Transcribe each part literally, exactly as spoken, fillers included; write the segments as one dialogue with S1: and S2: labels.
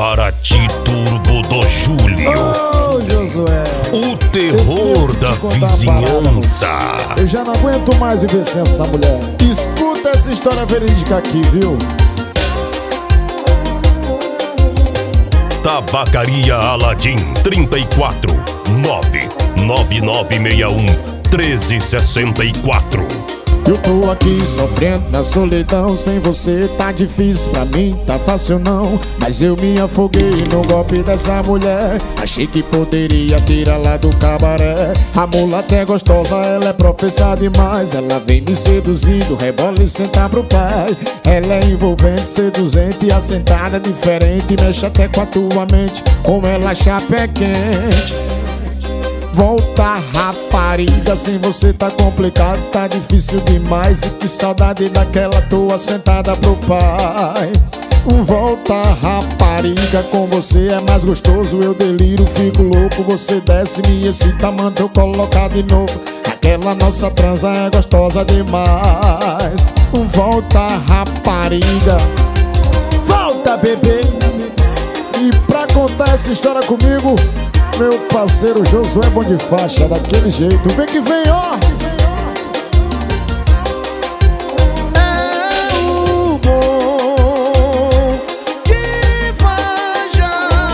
S1: Paraty Turbo do Júlio.
S2: Ô, Josué,
S1: O terror da vizinhança.
S2: eu já não aguento mais viver sem essa mulher. Escuta essa história verídica aqui, viu?
S1: Tabacaria Aladim trinta e quatro nove nove nove seis um treze sessenta e quatro.
S2: Eu tô aqui sofrendo na solidão. Sem você tá difícil pra mim, tá fácil não. Mas eu me afoguei no golpe dessa mulher. Achei que poderia tirá-la do cabaré. A mulata é gostosa, ela é professa demais. Ela vem me seduzindo, rebola e senta pro pai. Ela é envolvente, seduzente, assentada diferente. Mexe até com a tua mente, como ela chapa é quente. Volta, rapariga, sem você tá complicado, tá difícil demais. E que saudade daquela tua sentada pro pai. Volta, rapariga, com você é mais gostoso. Eu deliro, fico louco, você desce, me excita, manda eu colocar de novo. Aquela nossa transa é gostosa demais. Volta, rapariga, volta, bebê. E pra contar essa história comigo, meu parceiro Josué Bom de Faixa, daquele jeito. Vem que vem, ó!
S3: É o Bom de Faixa.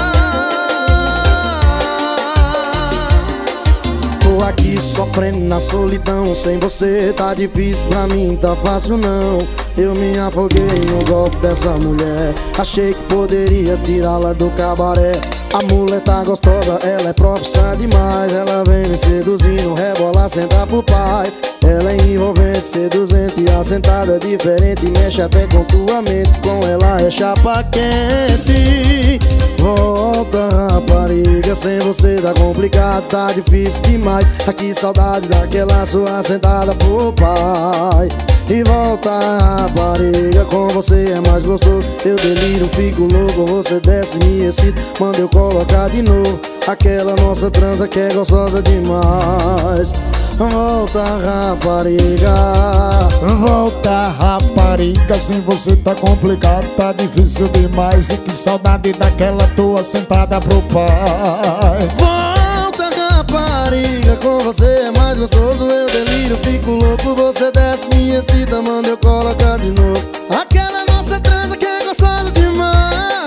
S3: Tô aqui sofrendo na solidão. Sem você tá difícil pra mim, tá fácil não. Eu me afoguei no golpe dessa mulher. Achei que poderia tirá-la do cabaré. A mulher tá gostosa, ela é profissa demais. Ela vem me seduzindo, rebola, senta pro pai. Ela é envolvente, seduzente, assentada diferente. Mexe até com tua mente, com ela é chapa quente. Volta, rapariga, sem você tá complicado, tá difícil demais. Aqui saudade daquela sua sentada pro pai. E volta, rapariga, com você é mais gostoso. Eu deliro, fico louco, você desce, me excita, manda eu colocar de novo. Aquela nossa transa que é gostosa demais. Volta, rapariga,
S2: volta, rapariga, sem você tá complicado, tá difícil demais. E que saudade daquela tua sentada pro pai.
S3: Volta, rapariga, com você é mais gostoso. Eu deliro, fico louco, você desce, me excita, manda eu colocar de novo. Aquela nossa transa que é gostosa demais.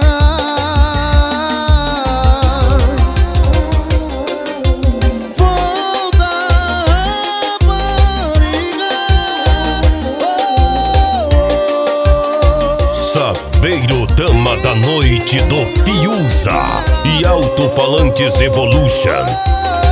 S3: Volta, rapariga, oh, oh, oh.
S1: Saveiro Dama da Noite do Fiuza e Alto-Falantes Evolution.